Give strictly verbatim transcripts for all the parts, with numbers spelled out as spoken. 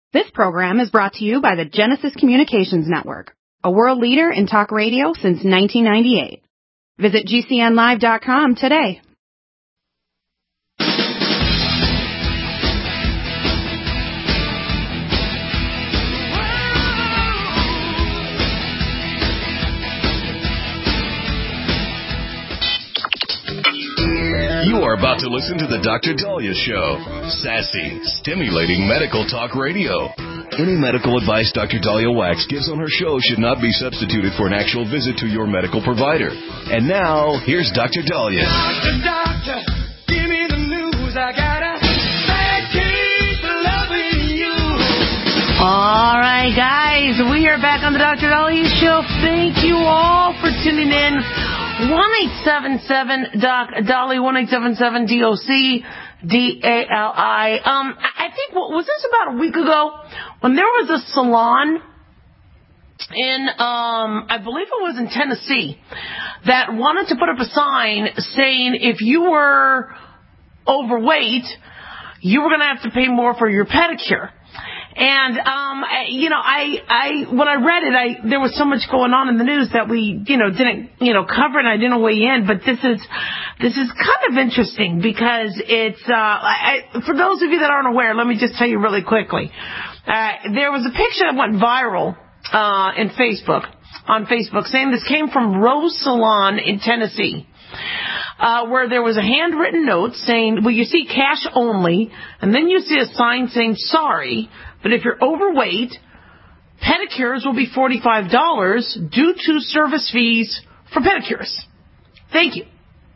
This program is brought to you by the Genesis Communications Network, a world leader in talk radio since nineteen ninety-eight. Visit G C N live dot com today. You are about to listen to the Doctor Daliah Show. Sassy, stimulating medical talk radio. Any medical advice Doctor Daliah Wax gives on her show should not be substituted for an actual visit to your medical provider. And now, here's Doctor Daliah. Doctor, doctor, give me the news. I got a bad case of loving you. All right, guys, we are back on the Doctor Daliah Show. Thank you all for tuning in. one eight seven seven Doc Dolly, one eight seven seven D O C D A L I. Um, I think, what was this about a week ago when there was a salon in, um, I believe it was in Tennessee, that wanted to put up a sign saying if you were overweight, you were going to have to pay more for your pedicure. And, um, you know, I, I, when I read it, I, there was so much going on in the news that we, you know, didn't, you know, cover it and I didn't weigh in, but this is, this is kind of interesting because it's, uh, I, for those of you that aren't aware, let me just tell you really quickly. Uh, there was a picture that went viral, uh, in Facebook, on Facebook, saying this came from Rose Salon in Tennessee. Uh, where there was a handwritten note saying, well, you see cash only, and then you see a sign saying, sorry, but if you're overweight, pedicures will be forty-five dollars due to service fees for pedicures. Thank you.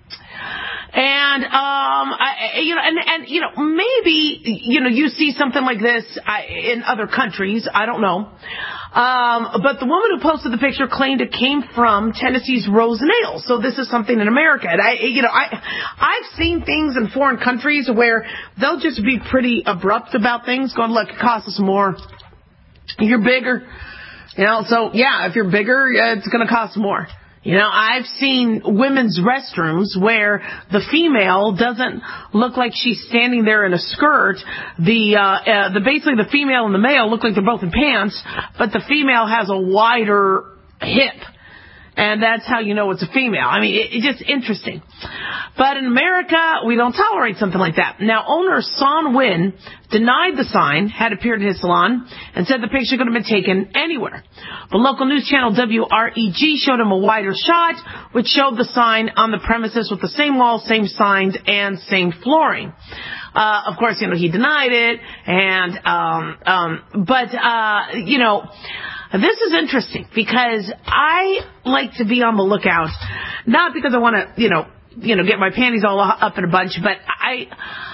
And, um, I, you know, and, and, you know, maybe, you know, you see something like this in other countries. I don't know. Um, but the woman who posted the picture claimed it came from Tennessee's Rose Nails. So this is something in America. And I, you know, I, I've seen things in foreign countries where they'll just be pretty abrupt about things, going, look, it costs us more. You're bigger. You know, so yeah, if you're bigger, it's going to cost more. You know, I've seen women's restrooms where the female doesn't look like she's standing there in a skirt. The, uh, uh, the basically the female and the male look like they're both in pants, but the female has a wider hip. And that's how you know it's a female. I mean, it, it's just interesting. But in America, we don't tolerate something like that. Now, owner Son Win denied the sign had appeared in his salon and said the picture could have been taken anywhere. But local news channel W R E G showed him a wider shot, which showed the sign on the premises with the same walls, same signs, and same flooring. Uh, of course, you know, he denied it. And, um, um, but, uh, you know, this is interesting because I like to be on the lookout, not because I want to, you know, you know, get my panties all up in a bunch, but I,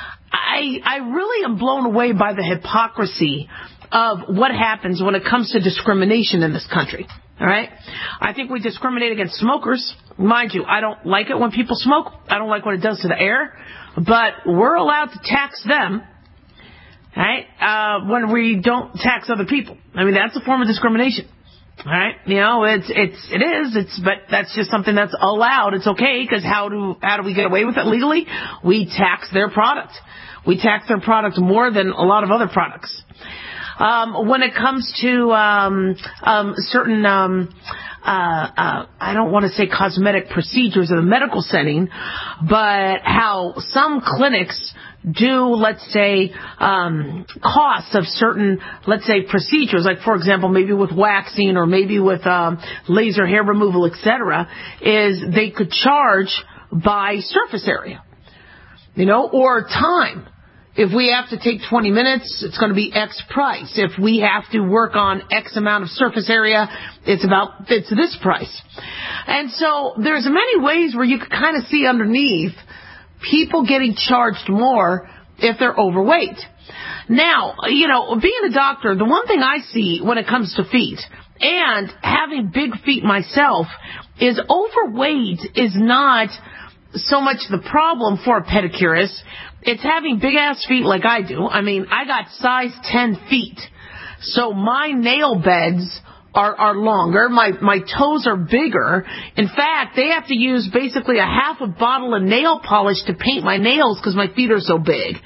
I, I really am blown away by the hypocrisy of what happens when it comes to discrimination in this country. All right. I think we discriminate against smokers. Mind you, I don't like it when people smoke. I don't like what it does to the air, but we're allowed to tax them. Right? Uh, when we don't tax other people. I mean, that's a form of discrimination. All right? You know, it's, it's, it is, it's, but that's just something that's allowed. It's okay, because how do, how do we get away with it legally? We tax their product. We tax their product more than a lot of other products. Um, when it comes to, um, um, certain, um, uh, uh, I don't want to say cosmetic procedures in the medical setting, but how some clinics do, let's say, um, costs of certain, let's say, procedures, like, for example, maybe with waxing or maybe with um, laser hair removal, et cetera, is they could charge by surface area, you know, or time. If we have to take twenty minutes, it's going to be X price. If we have to work on X amount of surface area, it's about, it's this price. And so there's many ways where you can kind of see underneath people getting charged more if they're overweight. Now, you know, being a doctor, the one thing I see when it comes to feet, and having big feet myself, is overweight is not so much the problem for a pedicurist. It's having big-ass feet like I do. I mean, I got size ten feet. So my nail beds are, are longer. My, my toes are bigger. In fact, they have to use basically a half a bottle of nail polish to paint my nails because my feet are so big.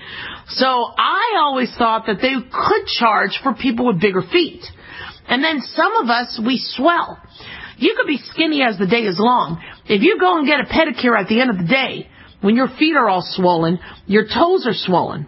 So I always thought that they could charge for people with bigger feet. And then some of us, we swell. You could be skinny as the day is long. If you go and get a pedicure at the end of the day, when your feet are all swollen, your toes are swollen.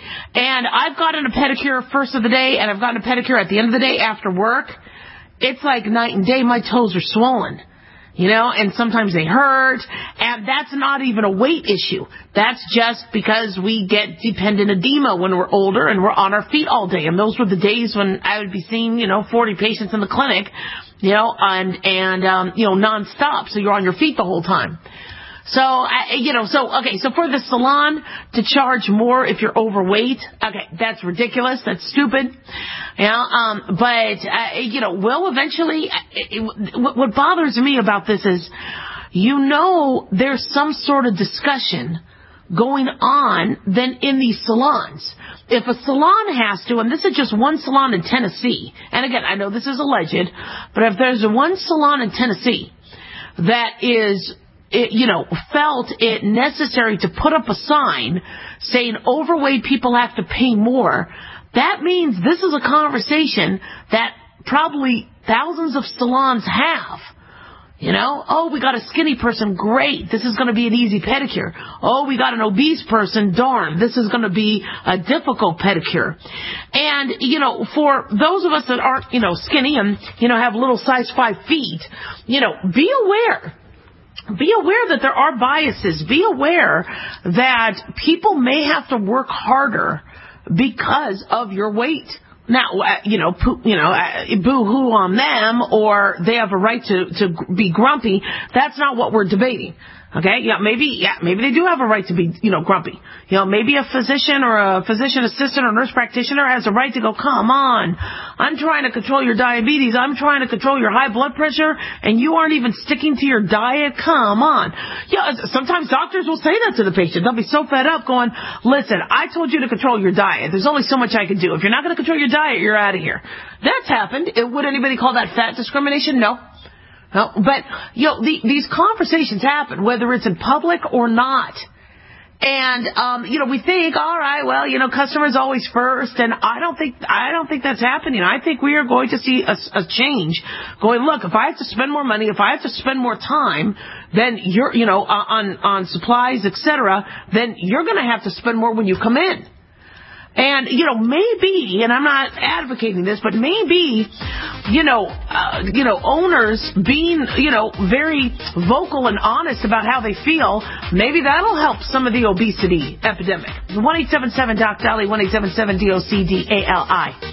And I've gotten a pedicure first of the day, and I've gotten a pedicure at the end of the day after work. It's like night and day. My toes are swollen, you know, and sometimes they hurt. And that's not even a weight issue. That's just because we get dependent edema when we're older and we're on our feet all day. And those were the days when I would be seeing, you know, forty patients in the clinic, you know, and, and um, you know, nonstop. So you're on your feet the whole time. So, I, you know, so, okay, so for the salon to charge more if you're overweight, okay, that's ridiculous. That's stupid. You know, um, but, uh, you know, will eventually, it, it, what bothers me about this is, you know, there's some sort of discussion going on then in these salons. If a salon has to, and this is just one salon in Tennessee, and again, I know this is alleged, but if there's one salon in Tennessee that is, It, you know, felt it necessary to put up a sign saying overweight people have to pay more, that means this is a conversation that probably thousands of salons have. You know, oh, we got a skinny person, great, this is going to be an easy pedicure. Oh, we got an obese person, darn, this is going to be a difficult pedicure. And, you know, for those of us that aren't, you know, skinny and, you know, have little size five feet, you know, be aware. Be aware that there are biases. Be aware that people may have to work harder because of your weight. Now, uh, you know, poo, you know, uh, boo-hoo on them, or they have a right to, to be grumpy. That's not what we're debating. Okay, yeah, maybe, yeah, maybe they do have a right to be, you know, grumpy. You know, maybe a physician or a physician assistant or nurse practitioner has a right to go, come on, I'm trying to control your diabetes, I'm trying to control your high blood pressure, and you aren't even sticking to your diet, come on. Yeah, sometimes doctors will say that to the patient. They'll be so fed up going, listen, I told you to control your diet. There's only so much I can do. If you're not going to control your diet, you're out of here. That's happened. Would anybody call that fat discrimination? No. No, but, you know, the, these conversations happen, whether it's in public or not. And, um, you know, we think, all right, well, you know, customers always first. And I don't think, I don't think that's happening. I think we are going to see a, a change going, look, if I have to spend more money, if I have to spend more time, then you're, you know, on, on supplies, et cetera, then you're going to have to spend more when you come in. And, you know, maybe, and I'm not advocating this, but maybe, you know, uh, you know, owners being, you know, very vocal and honest about how they feel, maybe that'll help some of the obesity epidemic. one eight seven seven D O C D A L I, one eight seven seven D O C D A L I.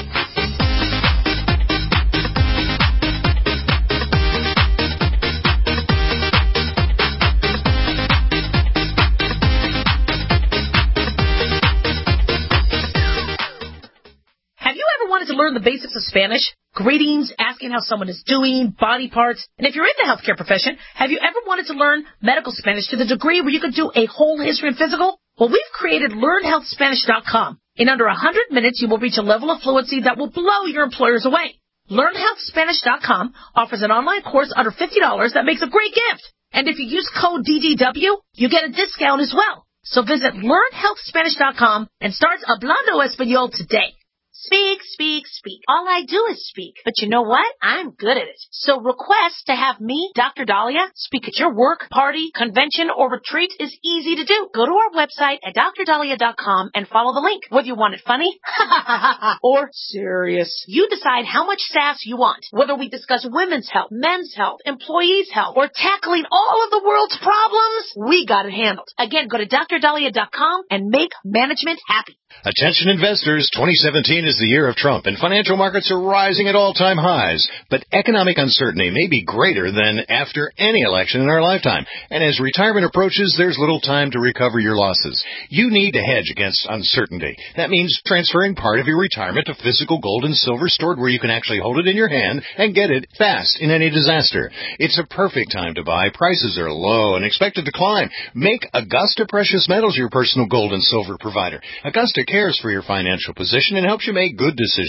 Learn the basics of Spanish, greetings, asking how someone is doing, body parts. And if you're in the healthcare profession, have you ever wanted to learn medical Spanish to the degree where you could do a whole history and physical? Well, we've created learn health spanish dot com. In under one hundred minutes, you will reach a level of fluency that will blow your employers away. learn health spanish dot com offers an online course under fifty dollars that makes a great gift. And if you use code D D W, you get a discount as well. So visit learn health spanish dot com and start Hablando Español today. Speak, speak, speak. All I do is speak. But you know what? I'm good at it. So request to have me, Doctor Dahlia, speak at your work, party, convention, or retreat is easy to do. Go to our website at dr dahlia dot com and follow the link. Whether you want it funny or serious, you decide how much sass you want. Whether we discuss women's health, men's health, employees' health, or tackling all of the world's problems, we got it handled. Again, go to dr dahlia dot com and make management happy. Attention investors, twenty seventeen is the year of Trump, and financial markets are rising at all-time highs. But economic uncertainty may be greater than after any election in our lifetime. And as retirement approaches, there's little time to recover your losses. You need to hedge against uncertainty. That means transferring part of your retirement to physical gold and silver stored where you can actually hold it in your hand and get it fast in any disaster. It's a perfect time to buy. Prices are low and expected to climb. Make Augusta Precious Metals your personal gold and silver provider. Augusta cares for your financial position and helps you make good decisions.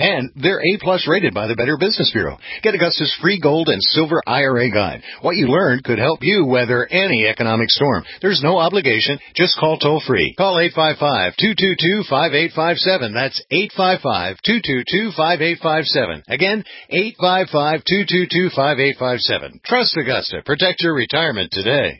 And they're A-plus rated by the Better Business Bureau. Get Augusta's free gold and silver I R A guide. What you learned could help you weather any economic storm. There's no obligation. Just call toll-free. Call eight five five, two two two, five eight five seven. That's eight five five, two two two, five eight five seven. Again, eight five five, two two two, five eight five seven. Trust Augusta. Protect your retirement today.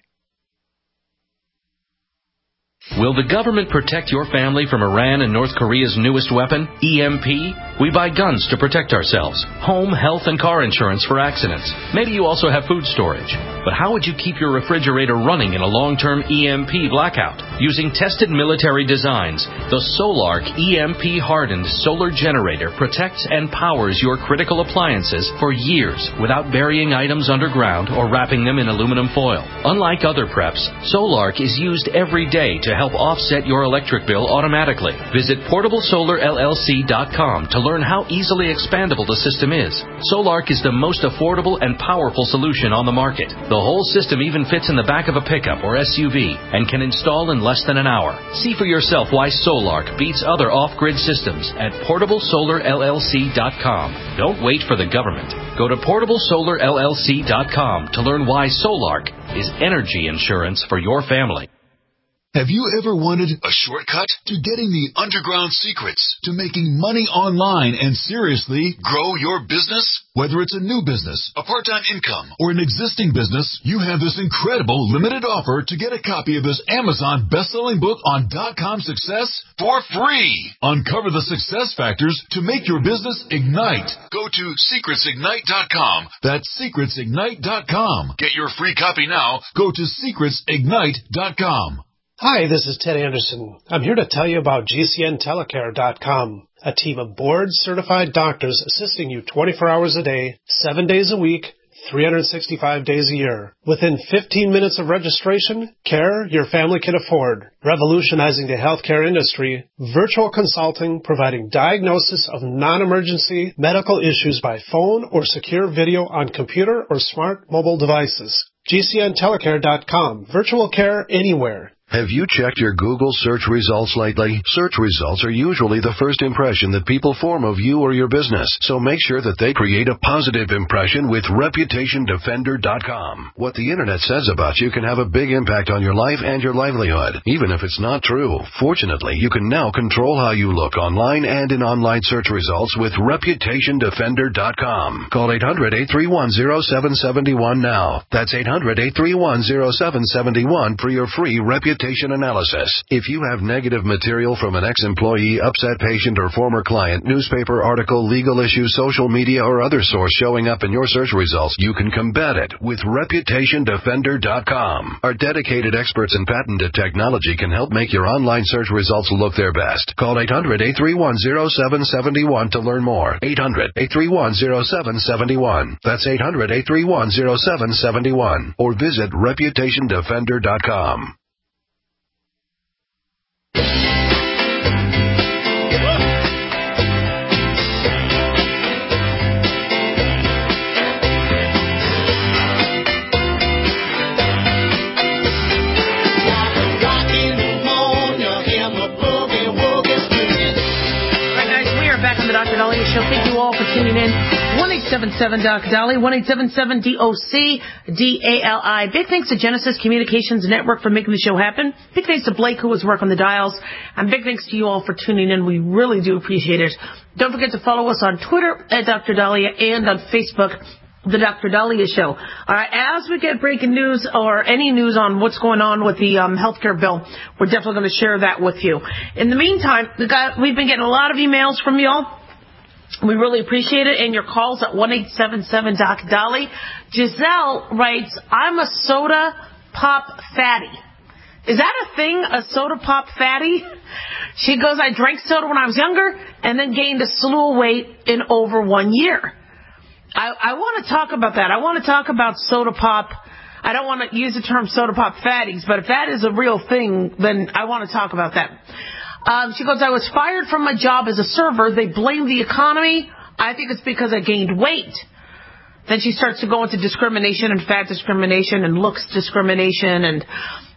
Will the government protect your family from Iran and North Korea's newest weapon, E M P? We buy guns to protect ourselves, home, health, and car insurance for accidents. Maybe you also have food storage. But how would you keep your refrigerator running in a long-term E M P blackout? Using tested military designs, the Solark E M P-hardened solar generator protects and powers your critical appliances for years without burying items underground or wrapping them in aluminum foil. Unlike other preps, Solark is used every day to help offset your electric bill automatically. Visit portable solar L L C dot com to learn how easily expandable the system is. Solark is the most affordable and powerful solution on the market. The whole system even fits in the back of a pickup or S U V and can install in less than an hour. See for yourself why Solark beats other off-grid systems at portable solar L L C dot com. Don't wait for the government. Go to portable solar L L C dot com to learn why Solark is energy insurance for your family. Have you ever wanted a shortcut to getting the underground secrets to making money online and seriously grow your business? Whether it's a new business, a part-time income, or an existing business, you have this incredible limited offer to get a copy of this Amazon best-selling book on dot-com success for free. Uncover the success factors to make your business ignite. Go to secrets ignite dot com. That's secrets ignite dot com. Get your free copy now. Go to secrets ignite dot com. Hi, this is Ted Anderson. I'm here to tell you about G C N telecare dot com, a team of board-certified doctors assisting you twenty-four hours a day, seven days a week, three hundred sixty-five days a year. Within fifteen minutes of registration, care your family can afford. Revolutionizing the healthcare industry, virtual consulting providing diagnosis of non-emergency medical issues by phone or secure video on computer or smart mobile devices. G C N telecare dot com. Virtual care anywhere. Have you checked your Google search results lately? Search results are usually the first impression that people form of you or your business, so make sure that they create a positive impression with reputation defender dot com. What the Internet says about you can have a big impact on your life and your livelihood, even if it's not true. Fortunately, you can now control how you look online and in online search results with reputation defender dot com. Call eight hundred, eight three one, zero seven seven one now. That's eight hundred, eight three one, zero seven seven one for your free reputation analysis. If you have negative material from an ex-employee, upset patient, or former client, newspaper article, legal issue, social media, or other source showing up in your search results, you can combat it with reputation defender dot com. Our dedicated experts in patented technology can help make your online search results look their best. Call eight hundred, eight three one, zero seven seven one to learn more. eight hundred, eight three one, zero seven seven one. That's eight hundred, eight three one, zero seven seven one. Or visit reputation defender dot com. Doctor Dahlia Show. Thank you all for tuning in. one eight seven seven Doctor Dali, one eight seven seven D O C D A L I. Big thanks to Genesis Communications Network for making the show happen. Big thanks to Blake, who was working the dials. And big thanks to you all for tuning in. We really do appreciate it. Don't forget to follow us on Twitter at Doctor Dahlia and on Facebook, The Doctor Dahlia Show. All right, as we get breaking news or any news on what's going on with the um, health care bill, we're definitely going to share that with you. In the meantime, we got, we've been getting a lot of emails from y'all. We really appreciate it, and your calls at one eight seven seven Doc Dolly. Giselle writes, I'm a soda pop fatty. Is that a thing, a soda pop fatty? She goes, I drank soda when I was younger and then gained a slew of weight in over one year. I, I want to talk about that. I want to talk about soda pop. I don't want to use the term soda pop fatties, but if that is a real thing, then I want to talk about that. Um, she goes, I was fired from my job as a server. They blame the economy. I think it's because I gained weight. Then she starts to go into discrimination and fat discrimination and looks discrimination. And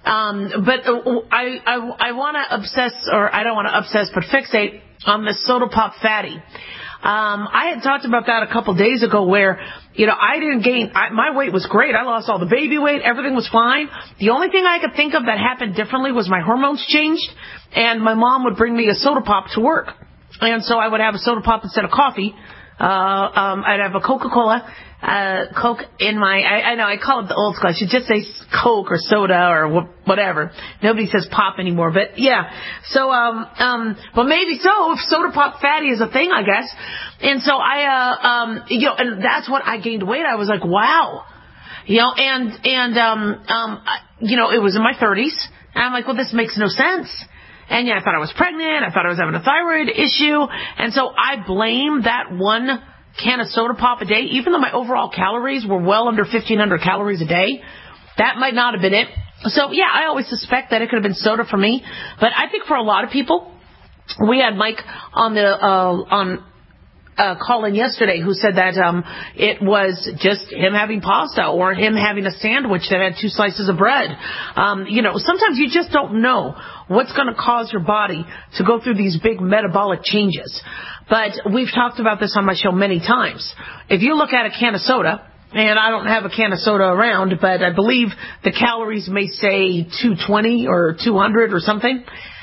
Um, but I, I, I want to obsess, or I don't want to obsess, but fixate on the Soda Pop Fatty. Um, I had talked about that a couple days ago where, you know, I didn't gain, I, my weight was great. I lost all the baby weight. Everything was fine. The only thing I could think of that happened differently was my hormones changed, and my mom would bring me a soda pop to work. And so I would have a soda pop instead of coffee. Uh, um, I'd have a Coca-Cola, uh, Coke in my, I, I know, I call it the old school. I should just say Coke or soda or wh- whatever. Nobody says pop anymore, but yeah. So, um, um, but maybe so, if Soda Pop Fatty is a thing, I guess. And so I, uh, um, you know, and that's what I gained weight. I was like, wow. You know, and, and, um, um, I, you know, it was in my thirties. And I'm like, well, this makes no sense. And yeah, I thought I was pregnant. I thought I was having a thyroid issue. And so I blame that one can of soda pop a day, even though my overall calories were well under fifteen hundred calories a day. That might not have been it. So yeah, I always suspect that it could have been soda for me. But I think for a lot of people, we had Mike on the, uh, on, Uh, call in yesterday who said that um, it was just him having pasta or him having a sandwich that had two slices of bread. Um, you know, sometimes you just don't know what's going to cause your body to go through these big metabolic changes. But we've talked about this on my show many times. If you look at a can of soda, and I don't have a can of soda around, but I believe the calories may say two twenty or two hundred or something.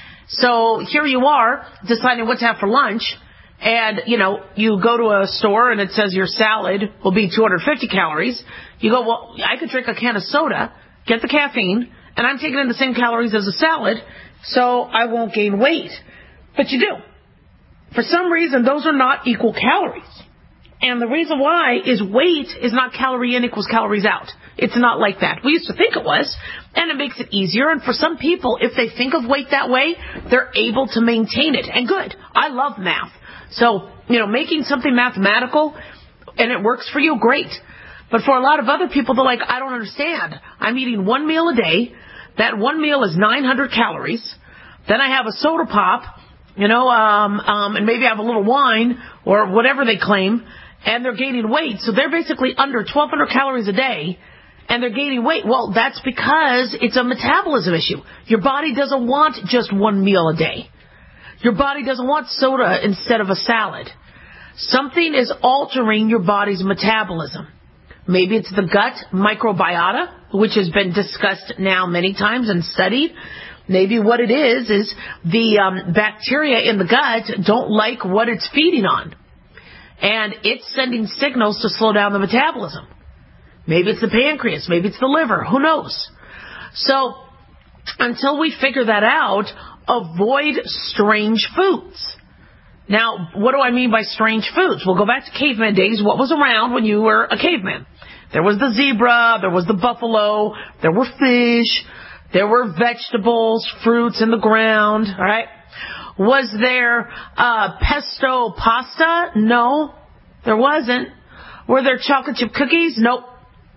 So here you are deciding what to have for lunch. And, you know, you go to a store and it says your salad will be two hundred fifty calories. You go, well, I could drink a can of soda, get the caffeine, and I'm taking in the same calories as a salad, so I won't gain weight. But you do. For some reason, those are not equal calories. And the reason why is weight is not calorie in equals calories out. It's not like that. We used to think it was, and it makes it easier. And for some people, if they think of weight that way, they're able to maintain it. And good. I love math. So, you know, making something mathematical and it works for you, great. But for a lot of other people, they're like, I don't understand. I'm eating one meal a day. That one meal is nine hundred calories. Then I have a soda pop, you know, um, um, and maybe I have a little wine or whatever they claim, and they're gaining weight. So they're basically under twelve hundred calories a day, and they're gaining weight. Well, that's because it's a metabolism issue. Your body doesn't want just one meal a day. Your body doesn't want soda instead of a salad. Something is altering your body's metabolism. Maybe it's the gut microbiota, which has been discussed now many times and studied. Maybe what it is is the um, bacteria in the gut don't like what it's feeding on. And it's sending signals to slow down the metabolism. Maybe it's the pancreas. Maybe it's the liver. Who knows? So until we figure that out, avoid strange foods. Now, what do I mean by strange foods? We'll go back to caveman days. What was around when you were a caveman? There was the zebra, there was the buffalo, there were fish, there were vegetables, fruits in the ground, all right? Was there uh, pesto pasta? No, there wasn't. Were there chocolate chip cookies? Nope.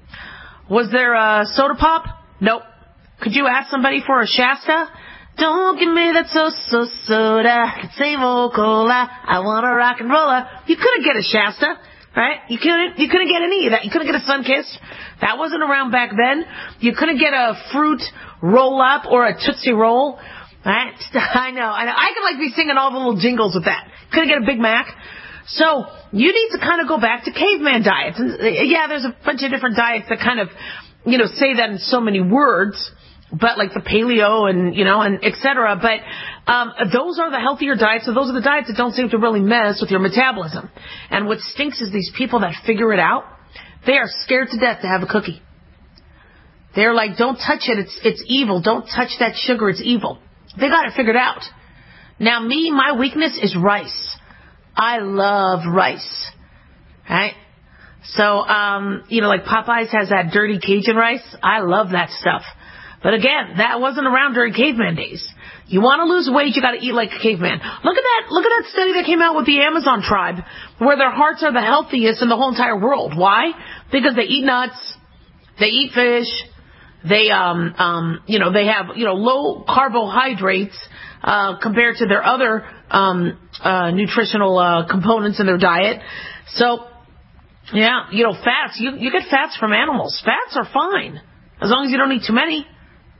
Was there a soda pop? Nope. Could you ask somebody for a Shasta? Don't give me that so-so soda, same old cola, I want a rock and roller. You couldn't get a Shasta, right? You couldn't, you couldn't get any of that. You couldn't get a Sunkist. That wasn't around back then. You couldn't get a fruit roll-up or a Tootsie Roll, right? I know, I know. I could like be singing all the little jingles with that. Couldn't get a Big Mac. So, you need to kind of go back to caveman diets. And yeah, there's a bunch of different diets that kind of, you know, say that in so many words. But like the paleo and, you know, and et cetera. But um, those are the healthier diets. So those are the diets that don't seem to really mess with your metabolism. And what stinks is these people that figure it out, they are scared to death to have a cookie. They're like, don't touch it. It's it's evil. Don't touch that sugar. It's evil. They got it figured out. Now me, my weakness is rice. I love rice. Right? So, um, you know, like Popeyes has that dirty Cajun rice. I love that stuff. But again, that wasn't around during caveman days. You want to lose weight, you got to eat like a caveman. Look at that, look at that study that came out with the Amazon tribe, where their hearts are the healthiest in the whole entire world. Why? Because they eat nuts, they eat fish, they, um, um, you know, they have, you know, low carbohydrates, uh, compared to their other, um, uh, nutritional, uh, components in their diet. So, yeah, you know, fats, you, you get fats from animals. Fats are fine, as long as you don't eat too many.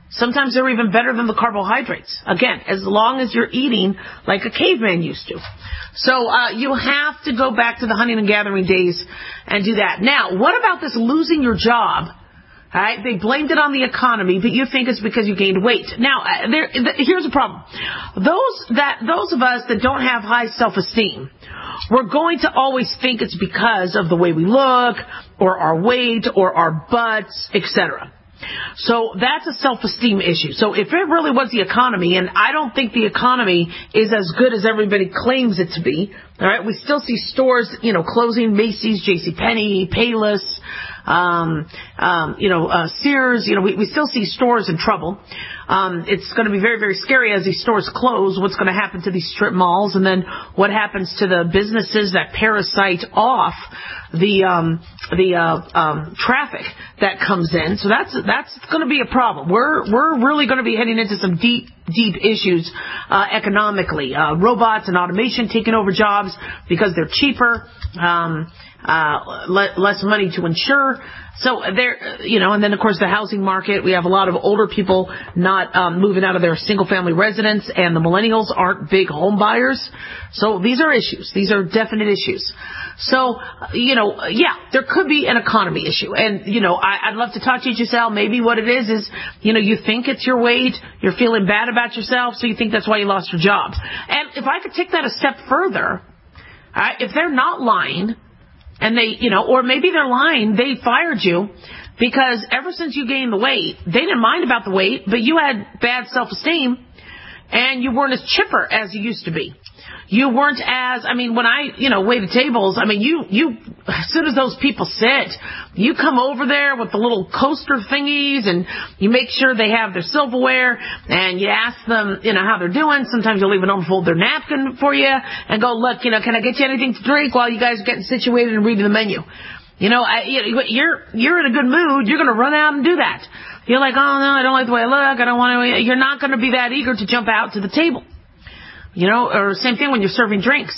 Sometimes they're even better than the carbohydrates. Again, as long as you're eating like a caveman used to. So uh, you have to go back to the hunting and gathering days and do that. Now, what about this losing your job? All right, they blamed it on the economy, but you think it's because you gained weight. Now, uh, there, th- here's a problem. Those that those of us that don't have high self-esteem, we're going to always think it's because of the way we look, or our weight, or our butts, et cetera. So that's a self-esteem issue. So if it really was the economy, and I don't think the economy is as good as everybody claims it to be, all right, we still see stores, you know, closing, Macy's, JCPenney, Payless, um, um, you know, uh, Sears, you know, we, we still see stores in trouble. Um, it's going to be very, very scary as these stores close, what's going to happen to these strip malls, and then what happens to the businesses that parasite off the, um, the, uh, um, traffic that comes in. So that's, that's going to be a problem. We're, we're really going to be heading into some deep, deep issues, uh, economically. Uh, robots and automation taking over jobs because they're cheaper, um, uh, le- less money to insure. So there, you know, and then of course the housing market, we have a lot of older people not um, moving out of their single family residence, and the millennials aren't big home buyers. So these are issues. These are definite issues. So, you know, yeah, there could be an economy issue. And, you know, I, I'd love to talk to you, Giselle. Maybe what it is is, you know, you think it's your weight, you're feeling bad about yourself, so you think that's why you lost your job. And if I could take that a step further, uh, if they're not lying, and they, you know, or maybe they're lying, they fired you because ever since you gained the weight, they didn't mind about the weight, but you had bad self-esteem and you weren't as chipper as you used to be. You weren't as, I mean, when I, you know, waited tables, I mean, you, you, as soon as those people sit, you come over there with the little coaster thingies and you make sure they have their silverware and you ask them, you know, how they're doing. Sometimes you'll even unfold their napkin for you and go, look, you know, can I get you anything to drink while you guys are getting situated and reading the menu? You know, I, you're, you're in a good mood. You're going to run out and do that. You're like, oh no, I don't like the way I look. I don't want to, you're not going to be that eager to jump out to the table. You know, or same thing when you're serving drinks.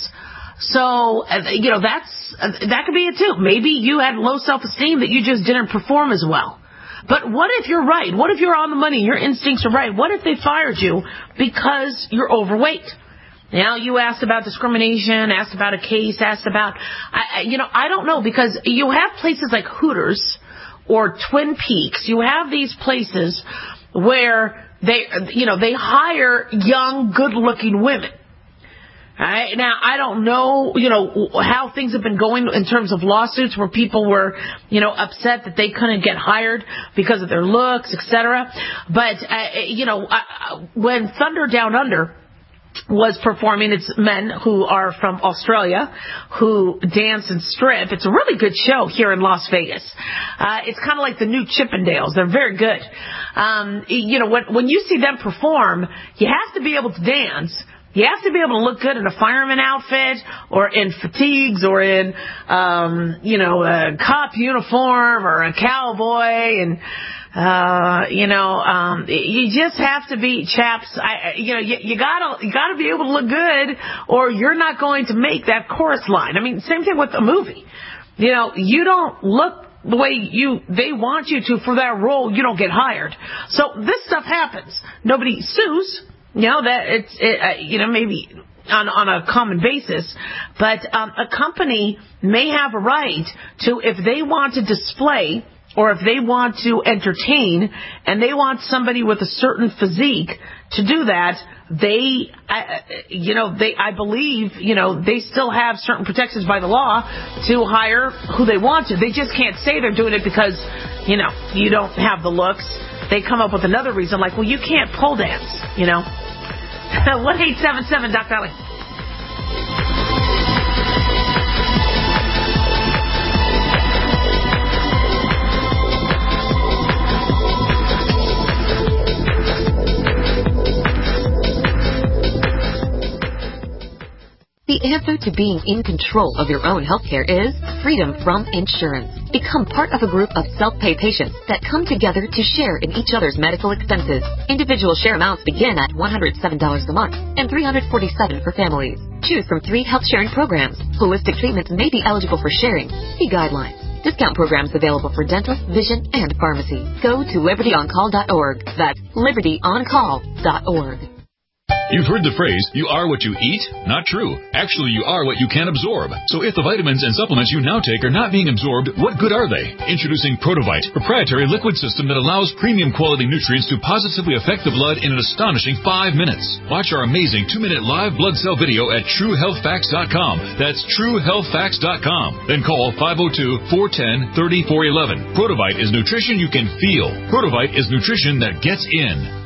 So, uh, you know, that's, uh, that could be it too. Maybe you had low self-esteem that you just didn't perform as well. But what if you're right? What if you're on the money? Your instincts are right. What if they fired you because you're overweight? Now, you asked about discrimination, asked about a case, asked about, I, you know, I don't know, because you have places like Hooters or Twin Peaks. You have these places where they, you know, they hire young, good-looking women. All right? Now, I don't know, you know, how things have been going in terms of lawsuits where people were, you know, upset that they couldn't get hired because of their looks, et cetera. But, uh, you know, uh, when Thunder Down Under was performing, it's men who are from Australia who dance and strip. It's a really good show here in Las Vegas. Uh, it's kind of like the new Chippendales. They're very good. Um, you know, when, when you see them perform, you have to be able to dance. You have to be able to look good in a fireman outfit or in fatigues or in, um, you know, a cop uniform or a cowboy and, Uh, you know, um, you just have to be chaps. I, you know, you, you gotta, you gotta be able to look good or you're not going to make that chorus line. I mean, same thing with a movie. You know, you don't look the way you, they want you to for that role, you don't get hired. So this stuff happens. Nobody sues, you know, that it's, it, uh, you know, maybe on, on a common basis, but, um, a company may have a right to, if they want to display or if they want to entertain and they want somebody with a certain physique to do that, they, I, you know, they, I believe, you know, they still have certain protections by the law to hire who they want to. They just can't say they're doing it because, you know, you don't have the looks. They come up with another reason like, well, you can't pole dance, you know. one eight seven seven, Doctor Ali. The answer to being in control of your own healthcare is freedom from insurance. Become part of a group of self-pay patients that come together to share in each other's medical expenses. Individual share amounts begin at one hundred seven dollars a month and three hundred forty-seven dollars for families. Choose from three health sharing programs. Holistic treatments may be eligible for sharing. See guidelines. Discount programs available for dental, vision, and pharmacy. Go to liberty on call dot org. That's liberty on call dot org. You've heard the phrase, you are what you eat? Not true. Actually, you are what you can absorb. So if the vitamins and supplements you now take are not being absorbed, what good are they? Introducing Protovite, proprietary liquid system that allows premium quality nutrients to positively affect the blood in an astonishing five minutes. Watch our amazing two-minute live blood cell video at true health facts dot com. That's true health facts dot com. Then call five oh two, four one oh, three oh four one one. Protovite is nutrition you can feel. Protovite is nutrition that gets in.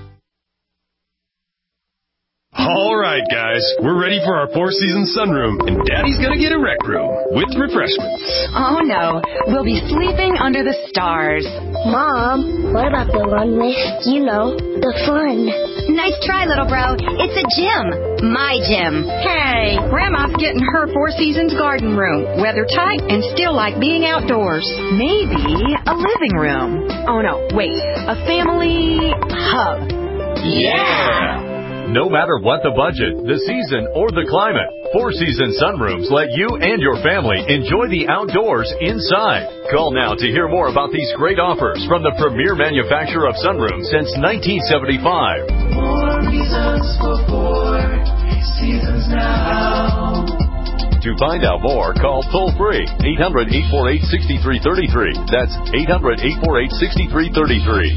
All right, guys, we're ready for our Four Seasons sunroom, and Daddy's gonna get a rec room with refreshments. Oh, no. We'll be sleeping under the stars. Mom, what about the one with, you know, the fun? Nice try, little bro. It's a gym. My gym. Hey, Grandma's getting her Four Seasons garden room. Weather tight and still like being outdoors. Maybe a living room. Oh, no, wait. A family hub. Yeah! No matter what the budget, the season, or the climate, Four Seasons Sunrooms let you and your family enjoy the outdoors inside. Call now to hear more about these great offers from the premier manufacturer of sunrooms since nineteen seventy-five. More reasons for Four Seasons now. To find out more, call toll-free eight hundred, eight four eight, six three three three. That's eight hundred, eight four eight, six three three three.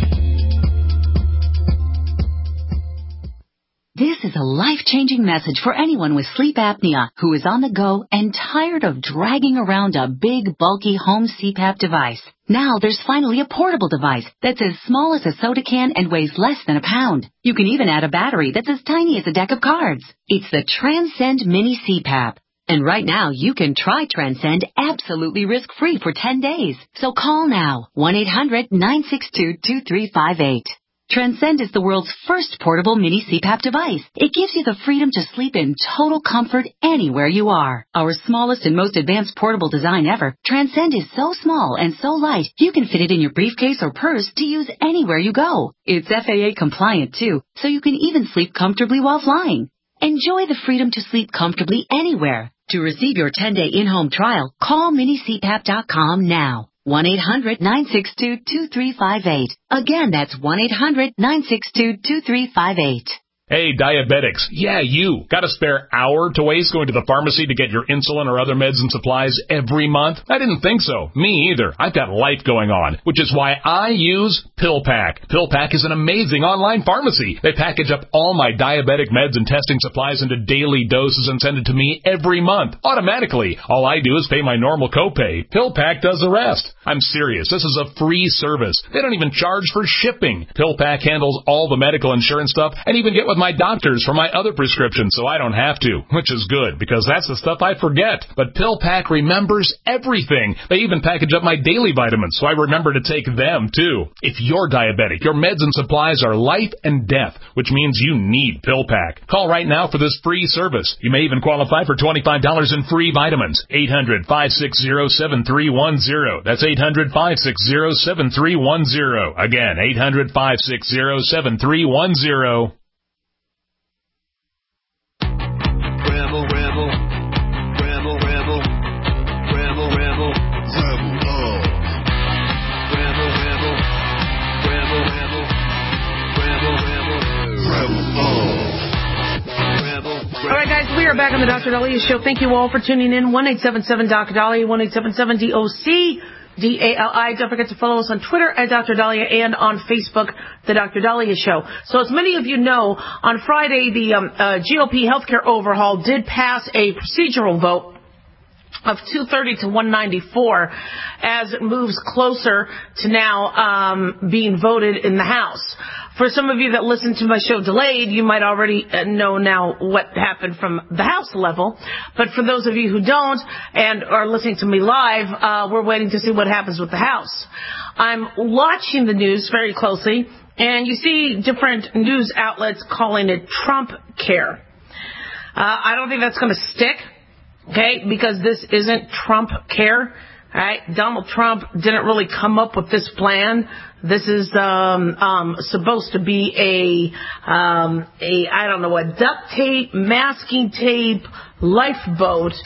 This is a life-changing message for anyone with sleep apnea who is on the go and tired of dragging around a big, bulky home C PAP device. Now there's finally a portable device that's as small as a soda can and weighs less than a pound. You can even add a battery that's as tiny as a deck of cards. It's the Transcend Mini C PAP. And right now, you can try Transcend absolutely risk-free for ten days. So call now, one eight hundred, nine six two, two three five eight. Transcend is the world's first portable mini C PAP device. It gives you the freedom to sleep in total comfort anywhere you are. Our smallest and most advanced portable design ever, Transcend is so small and so light, you can fit it in your briefcase or purse to use anywhere you go. It's F A A compliant too, so you can even sleep comfortably while flying. Enjoy the freedom to sleep comfortably anywhere. To receive your ten-day in-home trial, call mini c pap dot com now. one eight hundred, nine six two, two three five eight. Again, that's one eight hundred, nine six two, two three five eight. Hey, diabetics. Yeah, you. Got a spare hour to waste going to the pharmacy to get your insulin or other meds and supplies every month? I didn't think so. Me either. I've got life going on, which is why I use PillPack. PillPack is an amazing online pharmacy. They package up all my diabetic meds and testing supplies into daily doses and send it to me every month, automatically. All I do is pay my normal copay. PillPack does the rest. I'm serious. This is a free service. They don't even charge for shipping. PillPack handles all the medical insurance stuff and even get with my doctors for my other prescriptions so I don't have to, which is good because that's the stuff I forget. But PillPack remembers everything. They even package up my daily vitamins so I remember to take them too. If you're diabetic, your meds and supplies are life and death, which means you need PillPack. Call right now for this free service. You may even qualify for twenty-five dollars in free vitamins. eight hundred, five six zero, seven three one zero. That's eight hundred, five six zero, seven three one zero. Again, eight hundred, five six zero, seven three one zero. Rebel, rebel, rebel, rebel, rebel, rebel, rebel, oh. Rebel, rebel, rebel, rebel, rebel, rebel, rebel, oh. Rebel. All right, guys, we are back on the Doctor Daliah Show. Thank you all for tuning in. one eight seven seven, D O C, Daliah, one eight seven seven, D O C. D A L I. Don't forget to follow us on Twitter at Doctor Daliah and on Facebook, The Doctor Daliah Show. So as many of you know, on Friday, the um, uh, G O P healthcare overhaul did pass a procedural vote of two thirty to one ninety-four as it moves closer to now um, being voted in the House. For some of you that listen to my show delayed, you might already know now what happened from the House level. But for those of you who don't and are listening to me live, uh, we're waiting to see what happens with the House. I'm watching the news very closely, and you see different news outlets calling it Trump Care. Uh, I don't think that's going to stick, okay, because this isn't Trump Care. All right, Donald Trump didn't really come up with this plan. This is um, um, supposed to be a, um, a I don't know, a duct tape, masking tape, lifeboat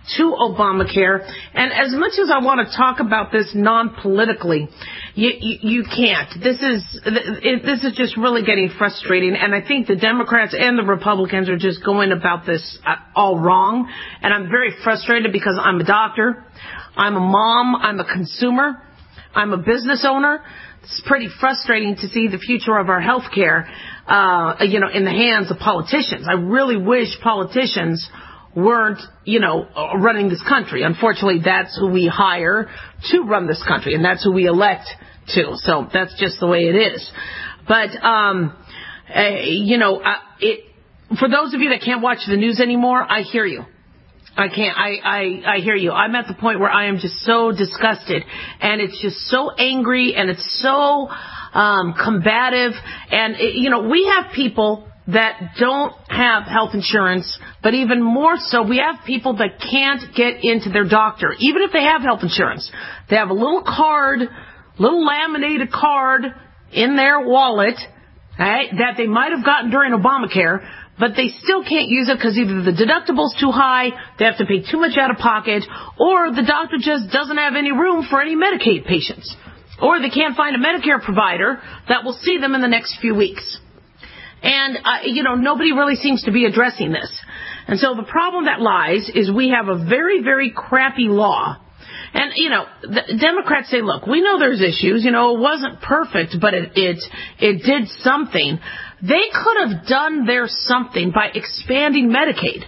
to Obamacare. And as much as I want to talk about this non-politically, you, you, you can't. This is it, this is just really getting frustrating. And I think the Democrats and the Republicans are just going about this all wrong. And I'm very frustrated because I'm a doctor, I'm a mom, I'm a consumer, I'm a business owner. It's pretty frustrating to see the future of our health care, uh, you know, in the hands of politicians. I really wish politicians weren't, you know, running this country. Unfortunately, that's who we hire to run this country, and that's who we elect to. So that's just the way it is. But, um, uh, you know, uh, it, for those of you that can't watch the news anymore, I hear you. I can't, I, I, I hear you. I'm at the point where I am just so disgusted, and it's just so angry, and it's so, um, combative. And, it, you know, we have people that don't have health insurance, but even more so, we have people that can't get into their doctor, even if they have health insurance. They have a little card, little laminated card in their wallet, right, that they might have gotten during Obamacare, but they still can't use it because either the deductible's too high, they have to pay too much out of pocket, or the doctor just doesn't have any room for any Medicaid patients. Or they can't find a Medicare provider that will see them in the next few weeks. And, uh, you know, nobody really seems to be addressing this. And so the problem that lies is we have a very, very crappy law. And, you know, the Democrats say, look, we know there's issues. You know, it wasn't perfect, but it, it, it did something. They could have done their something by expanding Medicaid.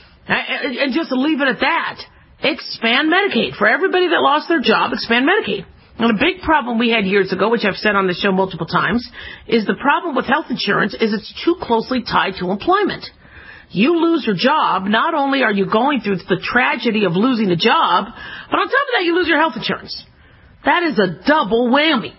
And just leave it at that. Expand Medicaid. For everybody that lost their job, expand Medicaid. And a big problem we had years ago, which I've said on the show multiple times, is the problem with health insurance is it's too closely tied to employment. You lose your job, not only are you going through the tragedy of losing the job, but on top of that, you lose your health insurance. That is a double whammy.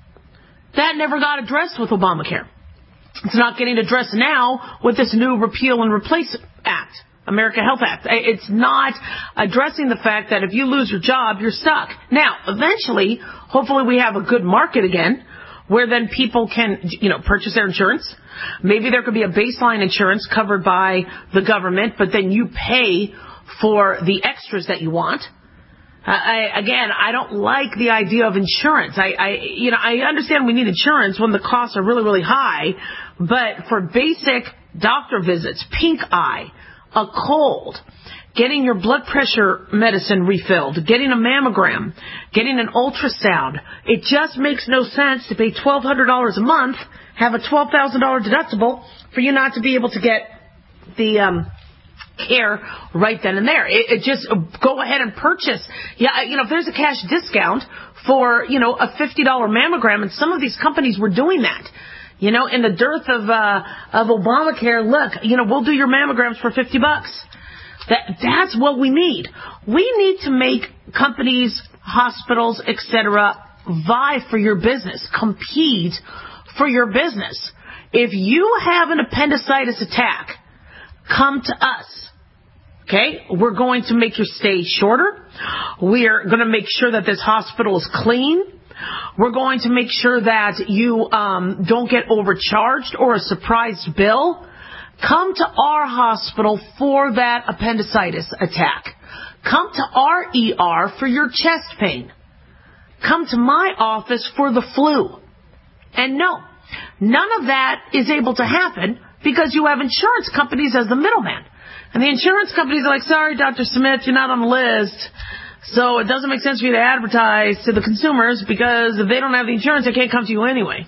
That never got addressed with Obamacare. It's not getting addressed now with this new Repeal and Replace Act, America Health Act. It's not addressing the fact that if you lose your job, you're stuck. Now, eventually, hopefully we have a good market again where then people can, you know, purchase their insurance. Maybe there could be a baseline insurance covered by the government, but then you pay for the extras that you want. Uh, I, again, I don't like the idea of insurance. I, I, you know, I understand we need insurance when the costs are really, really high, but for basic doctor visits, pink eye, a cold, getting your blood pressure medicine refilled, getting a mammogram, getting an ultrasound, it just makes no sense to pay twelve hundred dollars a month, have a twelve thousand dollars deductible for you not to be able to get the um care right then and there. It, it just go ahead and purchase. Yeah, you know, if there's a cash discount for, you know, a fifty dollars mammogram, and some of these companies were doing that. You know, in the dearth of uh of Obamacare, look, you know, we'll do your mammograms for fifty bucks. That that's what we need. We need to make companies, hospitals, et cetera vie for your business, compete for your business. If you have an appendicitis attack, come to us. Okay? We're going to make your stay shorter. We are going to make sure that this hospital is clean. We're going to make sure that you um, don't get overcharged or a surprise bill. Come to our hospital for that appendicitis attack. Come to our E R for your chest pain. Come to my office for the flu. And no, none of that is able to happen because you have insurance companies as the middleman. And the insurance companies are like, sorry, Doctor Smith, you're not on the list. So it doesn't make sense for you to advertise to the consumers because if they don't have the insurance, they can't come to you anyway.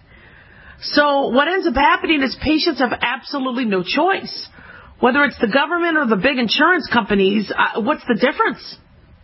So what ends up happening is patients have absolutely no choice. Whether it's the government or the big insurance companies, uh, what's the difference?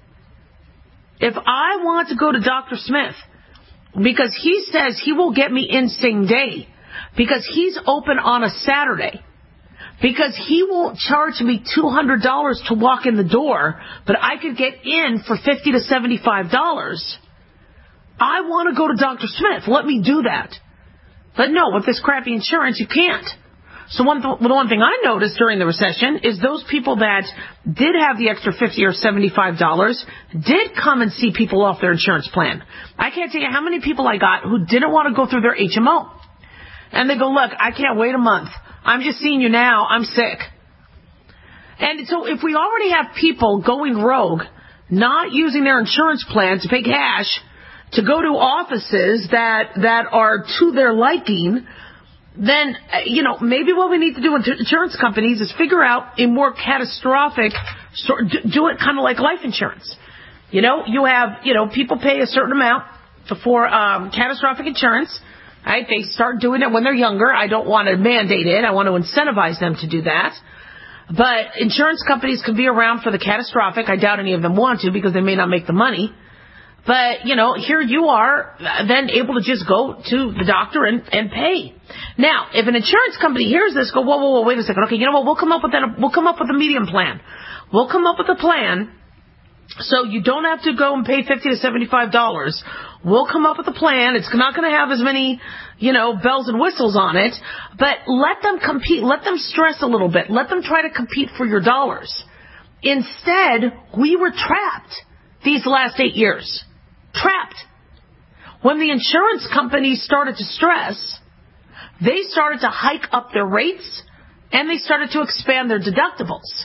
If I want to go to Doctor Smith because he says he will get me in same day, because he's open on a Saturday, because he won't charge me two hundred dollars to walk in the door, but I could get in for fifty to seventy-five dollars, I want to go to Doctor Smith. Let me do that. But no, with this crappy insurance, you can't. So one th- the one thing I noticed during the recession is those people that did have the extra fifty or seventy-five dollars did come and see people off their insurance plan. I can't tell you how many people I got who didn't want to go through their H M O. And they go, look, I can't wait a month. I'm just seeing you now. I'm sick. And so if we already have people going rogue, not using their insurance plan to pay cash to go to offices that, that are to their liking, then, you know, maybe what we need to do with insurance companies is figure out a more catastrophic, do it kind of like life insurance. You know, you have, you know, people pay a certain amount for um, catastrophic insurance. Right? They start doing it when they're younger. I don't want to mandate it. I want to incentivize them to do that. But insurance companies can be around for the catastrophic. I doubt any of them want to because they may not make the money. But, you know, here you are then able to just go to the doctor and, and pay. Now, if an insurance company hears this, go, whoa, whoa, whoa, wait a second. Okay, you know what? We'll come up with that. We'll come up with a medium plan. We'll come up with a plan so you don't have to go and pay fifty to seventy-five dollars. We'll come up with a plan. It's not going to have as many, you know, bells and whistles on it. But let them compete. Let them stress a little bit. Let them try to compete for your dollars. Instead, we were trapped these last eight years. Trapped. When the insurance companies started to stress, they started to hike up their rates and they started to expand their deductibles.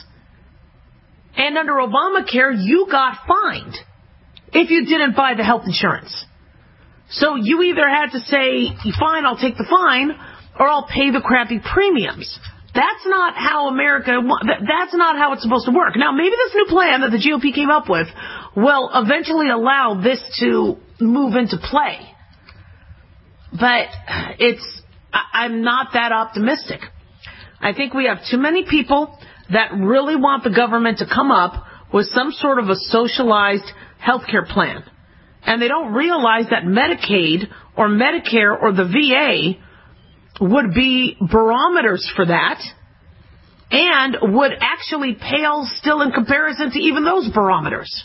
And under Obamacare, you got fined if you didn't buy the health insurance. So you either had to say, fine, I'll take the fine, or I'll pay the crappy premiums. That's not how America, that's not how it's supposed to work. Now, maybe this new plan that the G O P came up with will eventually allow this to move into play. But it's, I'm not that optimistic. I think we have too many people that really want the government to come up with some sort of a socialized healthcare plan. And they don't realize that Medicaid or Medicare or the V A would be barometers for that and would actually pale still in comparison to even those barometers.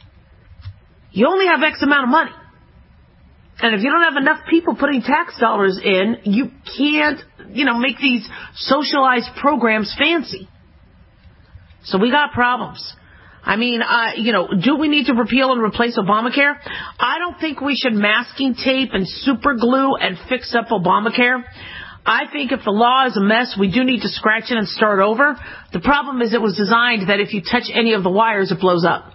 You only have X amount of money. And if you don't have enough people putting tax dollars in, you can't, you know, make these socialized programs fancy. So we got problems. I mean, uh, you know, do we need to repeal and replace Obamacare? I don't think we should masking tape and super glue and fix up Obamacare. I think if the law is a mess, we do need to scratch it and start over. The problem is it was designed that if you touch any of the wires, it blows up.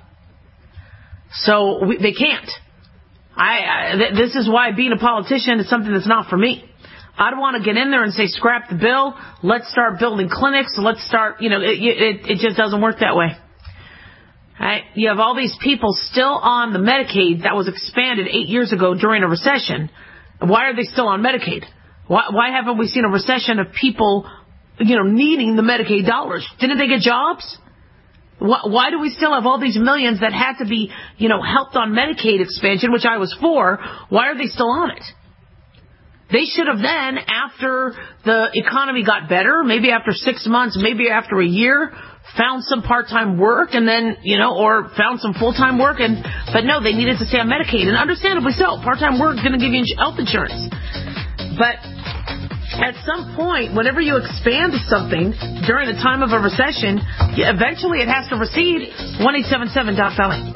So we, they can't. I, I th- this is why being a politician is something that's not for me. I don't want to get in there and say, scrap the bill. Let's start building clinics. Let's start, you know, it, it, it just doesn't work that way. Right? You have all these people still on the Medicaid that was expanded eight years ago during a recession. Why are they still on Medicaid? Why, why haven't we seen a recession of people, you know, needing the Medicaid dollars? Didn't they get jobs? Why, why do we still have all these millions that had to be, you know, helped on Medicaid expansion, which I was for? Why are they still on it? They should have then, after the economy got better, maybe after six months, maybe after a year, found some part-time work and then, you know, or found some full-time work. And but no, they needed to stay on Medicaid. And understandably so. Part-time work is going to give you health insurance. But at some point, whenever you expand something during the time of a recession, eventually it has to recede. one eight seven seven Doc Valley.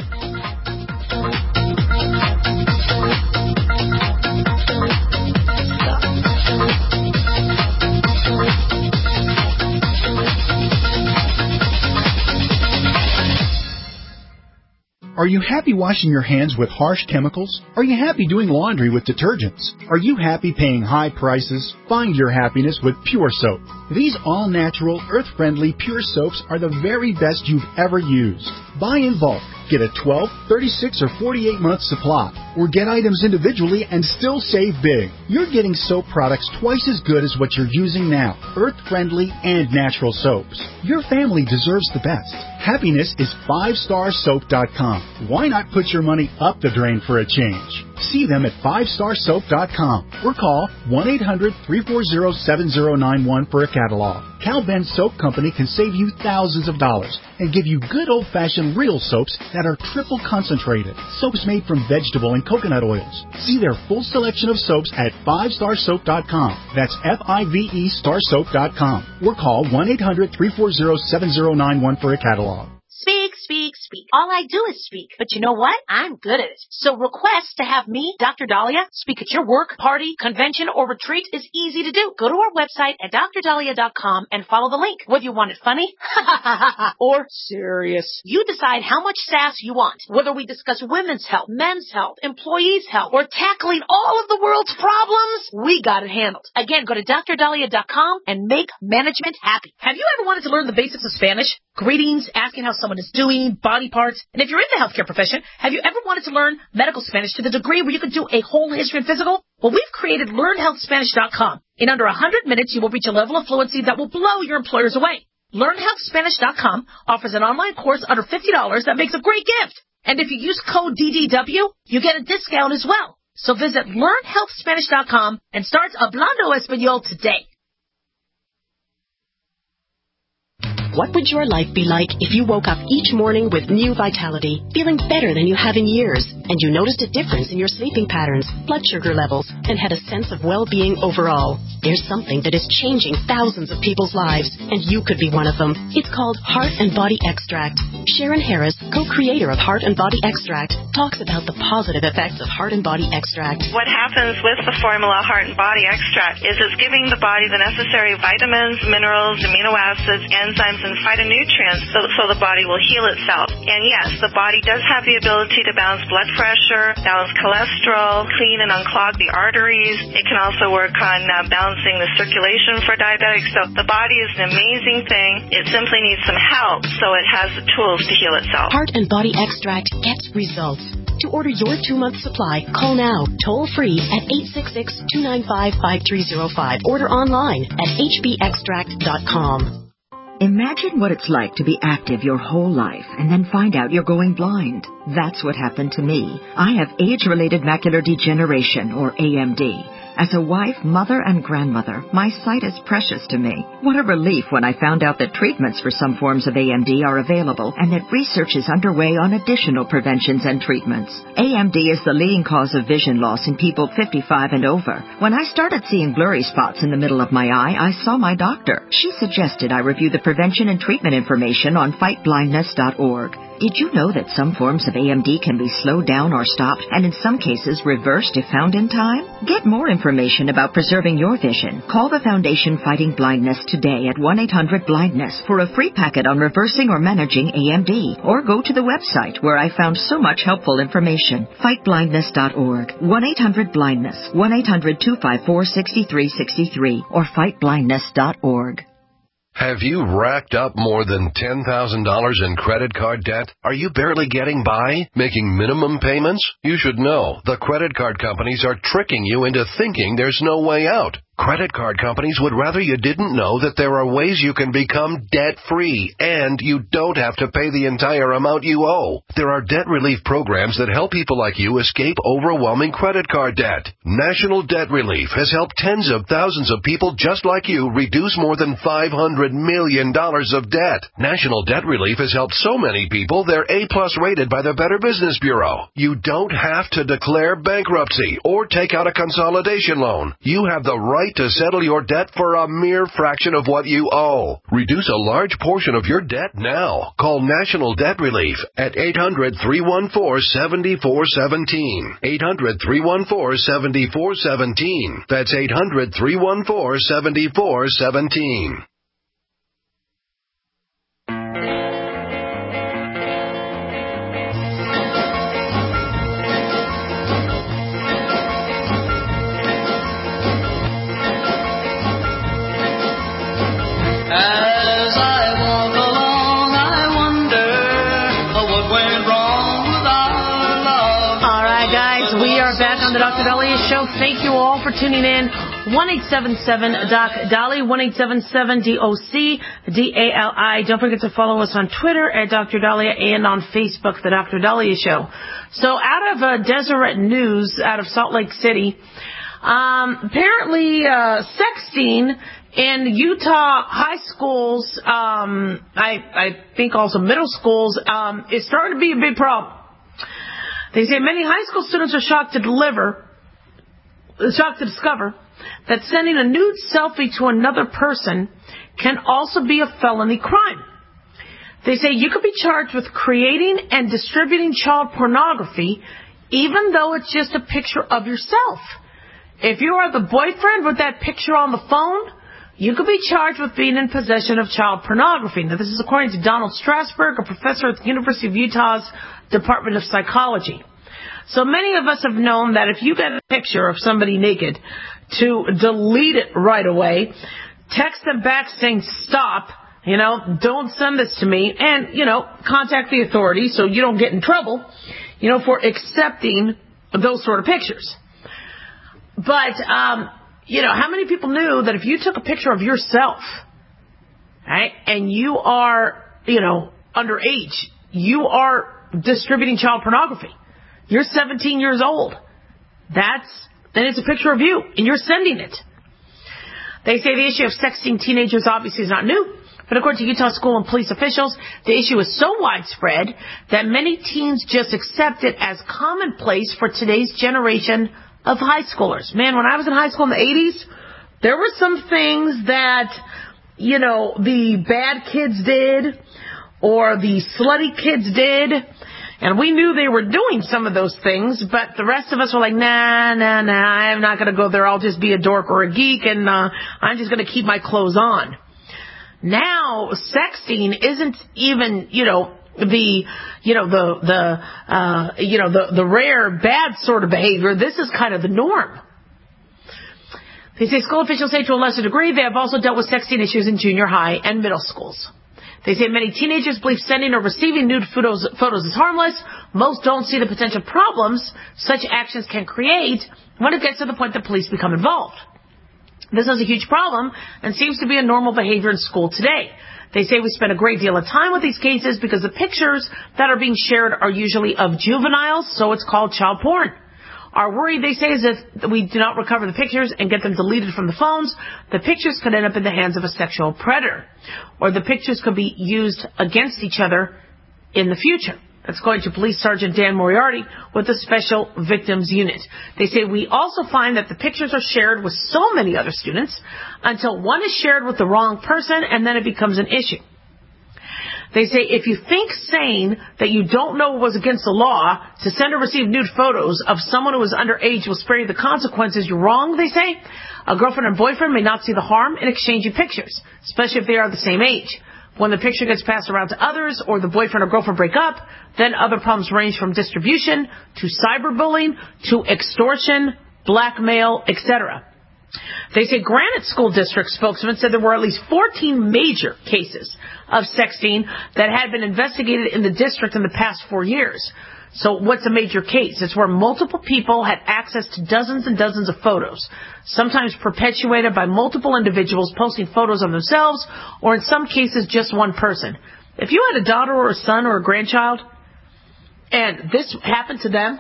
Are you happy washing your hands with harsh chemicals? Are you happy doing laundry with detergents? Are you happy paying high prices? Find your happiness with Pure Soap. These all-natural, earth-friendly Pure Soaps are the very best you've ever used. Buy in bulk. Get a twelve, thirty-six, or forty-eight month supply. Or get items individually and still save big. You're getting soap products twice as good as what you're using now. Earth-friendly and natural soaps. Your family deserves the best. Happiness is five star soap dot com. Why not put your money up the drain for a change? See them at five star soap dot com or call one eight hundred, three four zero, seven zero nine one for a catalog. Cal Ben Soap Company can save you thousands of dollars and give you good old-fashioned real soaps that are triple concentrated. Soaps made from vegetable and coconut oils. See their full selection of soaps at five star soap dot com. That's F I V E star soap dot com or call one eight hundred, three four zero, seven zero nine one for a catalog. Speak, speak, speak. All I do is speak. But you know what? I'm good at it. So request to have me, Doctor Dahlia, speak at your work, party, convention, or retreat is easy to do. Go to our website at dr dahlia dot com and follow the link. Whether you want it funny or serious, you decide how much sass you want. Whether we discuss women's health, men's health, employees' health, or tackling all of the world's problems, we got it handled. Again, go to dr dahlia dot com and make management happy. Have you ever wanted to learn the basics of Spanish? Greetings, asking how someone is doing, body parts. And if you're in the healthcare profession, have you ever wanted to learn medical Spanish to the degree where you can do a whole history and physical? Well, we've created learn health spanish dot com. In under one hundred minutes, you will reach a level of fluency that will blow your employers away. learn health spanish dot com offers an online course under fifty dollars that makes a great gift. And if you use code D D W, you get a discount as well. So visit learn health spanish dot com and start Hablando Español today. What would your life be like if you woke up each morning with new vitality, feeling better than you have in years, and you noticed a difference in your sleeping patterns, blood sugar levels, and had a sense of well-being overall? There's something that is changing thousands of people's lives, and you could be one of them. It's called Heart and Body Extract. Sharon Harris, co-creator of Heart and Body Extract, talks about the positive effects of Heart and Body Extract. What happens with the formula Heart and Body Extract is it's giving the body the necessary vitamins, minerals, amino acids, enzymes, and phytonutrients so, so the body will heal itself. And yes, the body does have the ability to balance blood pressure, balance cholesterol, clean and unclog the arteries. It can also work on uh, balancing the circulation for diabetics. So the body is an amazing thing. It simply needs some help so it has the tools to heal itself. Heart and Body Extract gets results. To order your two-month supply, call now, toll-free at eight six six, two nine five, five three zero five. Order online at h b extract dot com. Imagine what it's like to be active your whole life and then find out you're going blind. That's what happened to me. I have age-related macular degeneration, or A M D. As a wife, mother, and grandmother, my sight is precious to me. What a relief when I found out that treatments for some forms of A M D are available and that research is underway on additional preventions and treatments. A M D is the leading cause of vision loss in people fifty-five and over. When I started seeing blurry spots in the middle of my eye, I saw my doctor. She suggested I review the prevention and treatment information on fight blindness dot org. Did you know that some forms of A M D can be slowed down or stopped, and in some cases reversed if found in time? Get more information about preserving your vision. Call the Foundation Fighting Blindness today at one eight hundred blindness for a free packet on reversing or managing A M D. Or go to the website where I found so much helpful information. fight blindness dot org. one eight hundred blindness. one eight hundred, two five four, six three six three or fight blindness dot org. Have you racked up more than ten thousand dollars in credit card debt? Are you barely getting by, making minimum payments? You should know the credit card companies are tricking you into thinking there's no way out. Credit card companies would rather you didn't know that there are ways you can become debt-free, and you don't have to pay the entire amount you owe. There are debt relief programs that help people like you escape overwhelming credit card debt. National Debt Relief has helped tens of thousands of people just like you reduce more than five hundred million dollars of debt. National Debt Relief has helped so many people they're A-plus rated by the Better Business Bureau. You don't have to declare bankruptcy or take out a consolidation loan. You have the right to settle your debt for a mere fraction of what you owe. Reduce a large portion of your debt now. Call National Debt Relief at eight hundred, three one four, seven four one seven. eight hundred, three one four, seven four one seven. That's eight hundred, three one four, seven four one seven. As I walk along, I wonder what went wrong with our love. All right, guys, we are back on the Doctor Dahlia Show. Thank you all for tuning in. one eight seven seven Doc Dolly, one eight seven seven D O C D A L I. Don't forget to follow us on Twitter at Doctor Dahlia and on Facebook, The Doctor Dahlia Show. So out of uh, Deseret News, out of Salt Lake City, um, apparently uh, sexting in Utah high schools, um, I, I think also middle schools, um, is starting to be a big problem. They say many high school students are shocked to deliver, shocked to discover that sending a nude selfie to another person can also be a felony crime. They say you could be charged with creating and distributing child pornography, even though it's just a picture of yourself. If you are the boyfriend with that picture on the phone, you could be charged with being in possession of child pornography. Now, this is according to Donald Strasberg, a professor at the University of Utah's Department of Psychology. So many of us have known that if you get a picture of somebody naked, to delete it right away, text them back saying, stop, you know, don't send this to me, and, you know, contact the authorities so you don't get in trouble, you know, for accepting those sort of pictures. But, um, you know, how many people knew that if you took a picture of yourself, right, and you are, you know, underage, you are distributing child pornography. You're seventeen years old. That's, and it's a picture of you, and you're sending it. They say the issue of sexting teenagers obviously is not new, but according to Utah school and police officials, the issue is so widespread that many teens just accept it as commonplace for today's generation of high schoolers. Man, when I was in high school in the eighties, there were some things that, you know, the bad kids did or the slutty kids did, and we knew they were doing some of those things, but the rest of us were like, nah, nah, nah, I'm not going to go there. I'll just be a dork or a geek, and uh, I'm just going to keep my clothes on. Now, sexting isn't even, you know, the, you know, the, the, uh, you know, the, the rare bad sort of behavior. This is kind of the norm. They say school officials say to a lesser degree they have also dealt with sexting issues in junior high and middle schools. They say many teenagers believe sending or receiving nude photos, photos is harmless. Most don't see the potential problems such actions can create when it gets to the point that police become involved. This is a huge problem and seems to be a normal behavior in school today. They say we spend a great deal of time with these cases because the pictures that are being shared are usually of juveniles, so it's called child porn. Our worry, they say, is if we do not recover the pictures and get them deleted from the phones, the pictures could end up in the hands of a sexual predator, or the pictures could be used against each other in the future. That's according to Police Sergeant Dan Moriarty with the Special Victims Unit. They say we also find that the pictures are shared with so many other students until one is shared with the wrong person, and then it becomes an issue. They say if you think saying that you don't know it was against the law to send or receive nude photos of someone who is underage will spare you the consequences, you're wrong, they say. A girlfriend or boyfriend may not see the harm in exchanging pictures, especially if they are the same age. When the picture gets passed around to others or the boyfriend or girlfriend break up, then other problems range from distribution to cyberbullying to extortion, blackmail, et cetera. They say Granite School District spokesman said there were at least fourteen major cases of sexting that had been investigated in the district in the past four years. So what's a major case? It's where multiple people had access to dozens and dozens of photos, sometimes perpetuated by multiple individuals posting photos of themselves, or in some cases just one person. If you had a daughter or a son or a grandchild, and this happened to them,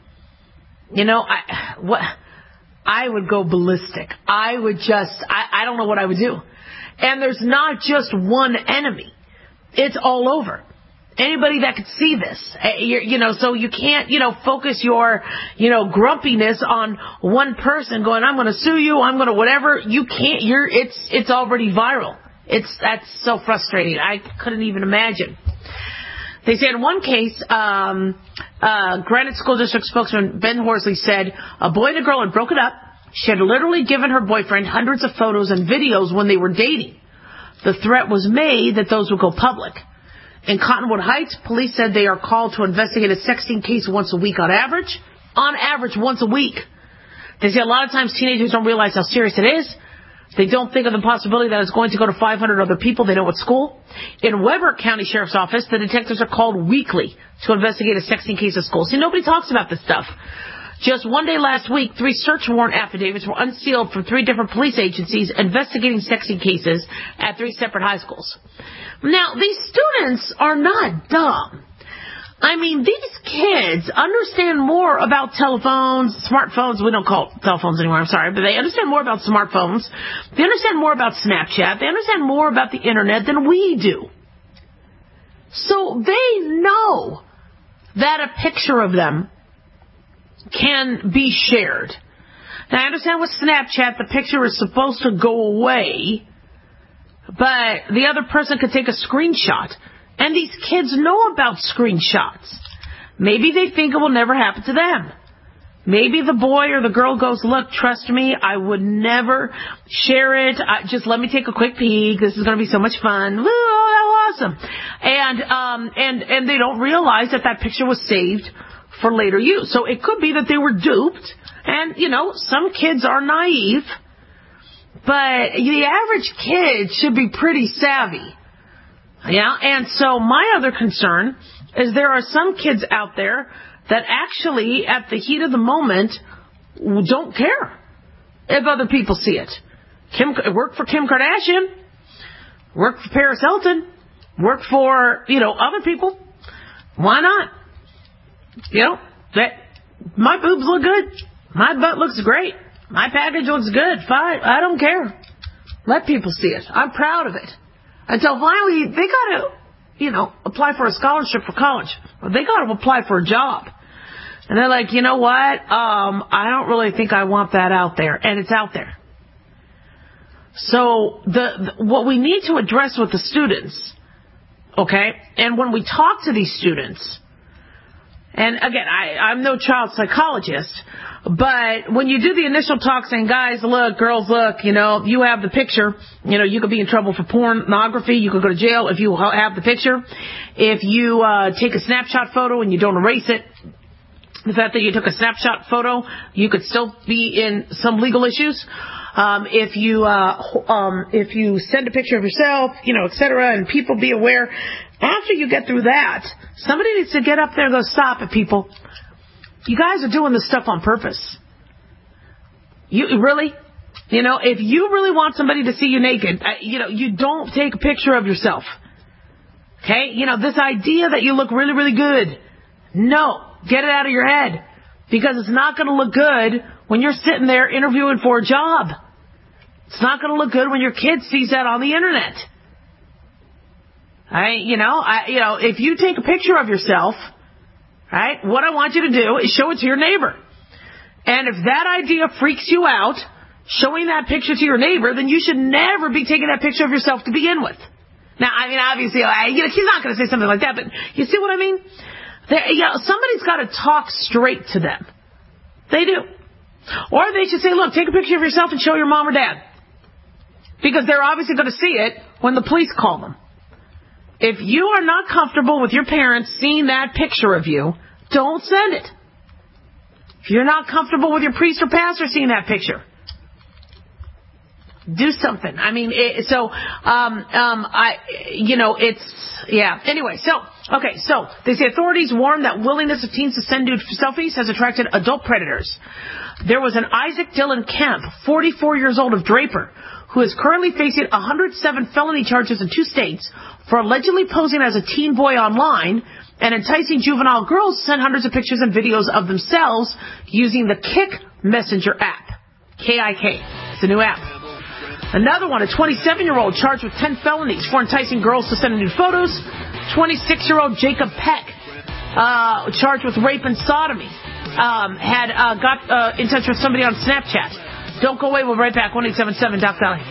you know, I what I would go ballistic. I would just, I, I don't know what I would do. And there's not just one enemy. It's all over. Anybody that could see this, you, you know, so you can't, you know, focus your, you know, grumpiness on one person going, I'm going to sue you, I'm going to whatever. You can't, you're, it's, it's already viral. It's, that's so frustrating. I couldn't even imagine. They said in one case, um, uh, Granite School District spokesman Ben Horsley said a boy and a girl had broken up. She had literally given her boyfriend hundreds of photos and videos when they were dating. The threat was made that those would go public. In Cottonwood Heights, police said they are called to investigate a sexting case once a week on average. On average, once a week. They say a lot of times teenagers don't realize how serious it is. They don't think of the possibility that it's going to go to five hundred other people they know at school. In Weber County Sheriff's Office, the detectives are called weekly to investigate a sexting case at school. See, nobody talks about this stuff. Just one day last week, three search warrant affidavits were unsealed from three different police agencies investigating sexting cases at three separate high schools. Now, these students are not dumb. I mean, these kids understand more about telephones, smartphones. We don't call it telephones anymore, I'm sorry, but they understand more about smartphones. They understand more about Snapchat. They understand more about the internet than we do. So they know that a picture of them can be shared. Now, I understand with Snapchat, the picture is supposed to go away, but the other person could take a screenshot And these kids know about screenshots. Maybe they think it will never happen to them. Maybe the boy or the girl goes, look, trust me, I would never share it. I, just let me take a quick peek. This is going to be so much fun. Woo, oh, awesome. And, um, and, and they don't realize that that picture was saved for later use. So it could be that they were duped. And, you know, some kids are naive. But the average kid should be pretty savvy. Yeah. And so my other concern is there are some kids out there that actually, at the heat of the moment, don't care if other people see it. Kim worked for Kim Kardashian, worked for Paris Hilton, worked for, you know, other people. Why not? You know, that my boobs look good. My butt looks great. My package looks good. Fine. I don't care. Let people see it. I'm proud of it. Until finally, they got to, you know, apply for a scholarship for college. Or they got to apply for a job. And they're like, you know what? Um, I don't really think I want that out there. And it's out there. So the, the what we need to address with the students, okay, and when we talk to these students, and again, I, I'm no child psychologist, but when you do the initial talk saying, guys, look, girls, look, you know, you have the picture, you know, you could be in trouble for pornography, you could go to jail if you have the picture. If you uh, take a snapshot photo and you don't erase it, the fact that you took a snapshot photo, you could still be in some legal issues. Um, if you uh, um, if you send a picture of yourself, you know, et cetera, and people be aware. After you get through that, somebody needs to get up there and go, stop it, people. You guys are doing this stuff on purpose. You really? You know, if you really want somebody to see you naked, uh, you know, you don't take a picture of yourself. Okay? You know, this idea that you look really, really good. No. Get it out of your head. Because it's not going to look good when you're sitting there interviewing for a job. It's not going to look good when your kid sees that on the internet. I, you know, I, you know, if you take a picture of yourself, right, what I want you to do is show it to your neighbor. And if that idea freaks you out, showing that picture to your neighbor, then you should never be taking that picture of yourself to begin with. Now, I mean, obviously, I, you know, he's not going to say something like that, but you see what I mean? There, you know, somebody's got to talk straight to them. They do. Or they should say, look, take a picture of yourself and show your mom or dad. Because they're obviously going to see it when the police call them. If you are not comfortable with your parents seeing that picture of you, don't send it. If you're not comfortable with your priest or pastor seeing that picture, do something. I mean, it, so, um, um, I, you know, it's, yeah. Anyway, so, okay, so they say authorities warn that willingness of teens to send nude selfies has attracted adult predators. There was an Isaac Dylan Kemp, forty-four years old of Draper, who is currently facing one hundred seven felony charges in two states for allegedly posing as a teen boy online and enticing juvenile girls to send hundreds of pictures and videos of themselves using the Kik Messenger app. K I K. It's a new app. Another one, a twenty-seven-year-old charged with ten felonies for enticing girls to send nude photos. twenty-six-year-old Jacob Peck, uh, charged with rape and sodomy, um, had uh, got uh, in touch with somebody on Snapchat. Don't go away. We'll be right back. one eight seven seven Doc Dolly.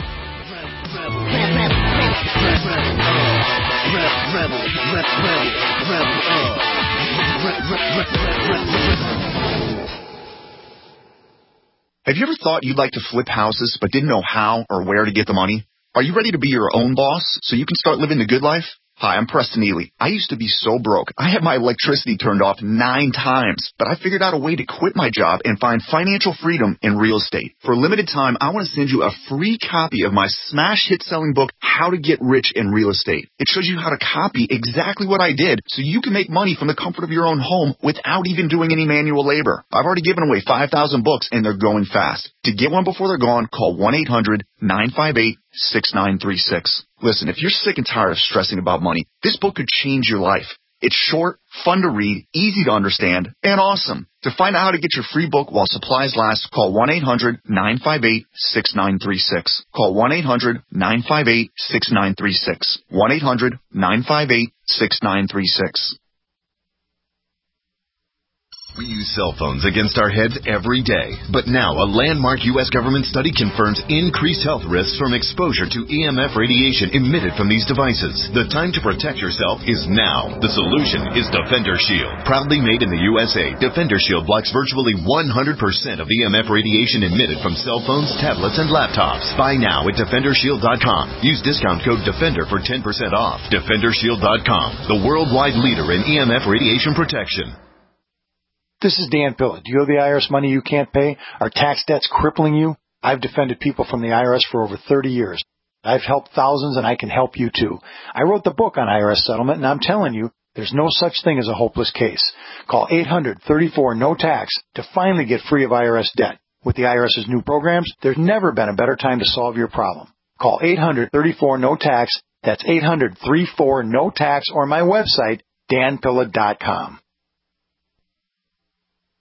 Have you ever thought you'd like to flip houses but didn't know how or where to get the money? Are you ready to be your own boss so you can start living the good life? Hi, I'm Preston Ely. I used to be so broke. I had my electricity turned off nine times, but I figured out a way to quit my job and find financial freedom in real estate. For a limited time, I want to send you a free copy of my smash hit selling book, How to Get Rich in Real Estate. It shows you how to copy exactly what I did so you can make money from the comfort of your own home without even doing any manual labor. I've already given away five thousand books and they're going fast. To get one before they're gone, call one eight hundred nine five eight six nine three six. Listen, if you're sick and tired of stressing about money, this book could change your life. It's short, fun to read, easy to understand, and awesome. To find out how to get your free book while supplies last, call one eight hundred nine five eight six nine three six. Call one eight hundred nine five eight six nine three six. one eight hundred nine five eight six nine three six. We use cell phones against our heads every day. But now, a landmark U S government study confirms increased health risks from exposure to E M F radiation emitted from these devices. The time to protect yourself is now. The solution is Defender Shield. Proudly made in the U S A, Defender Shield blocks virtually one hundred percent of E M F radiation emitted from cell phones, tablets, and laptops. Buy now at Defender Shield dot com. Use discount code DEFENDER for ten percent off. Defender Shield dot com, the worldwide leader in E M F radiation protection. This is Dan Pilla. Do you owe the I R S money you can't pay? Are tax debts crippling you? I've defended people from the I R S for over thirty years. I've helped thousands, and I can help you too. I wrote the book on I R S settlement, and I'm telling you, there's no such thing as a hopeless case. Call eight hundred, thirty-four, no tax to finally get free of I R S debt. With the IRS's new programs, there's never been a better time to solve your problem. Call eight hundred, thirty-four, no tax. That's eight hundred, thirty-four, no tax, or my website, Dan Pilla dot com.